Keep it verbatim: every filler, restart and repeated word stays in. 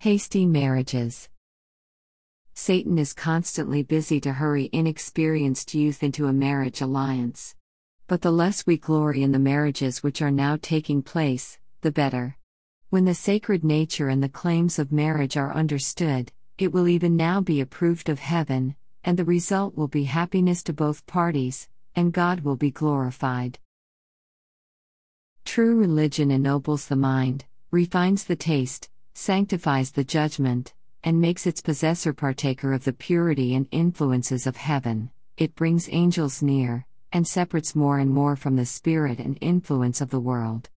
Hasty marriages. Satan is constantly busy to hurry inexperienced youth into a marriage alliance. But the less we glory in the marriages which are now taking place, the better. When the sacred nature and the claims of marriage are understood, it will even now be approved of heaven, and the result will be happiness to both parties, and God will be glorified. True religion ennobles the mind, refines the taste, sanctifies the judgment, and makes its possessor partaker of the purity and influences of heaven. It brings angels near, and separates more and more from the spirit and influence of the world.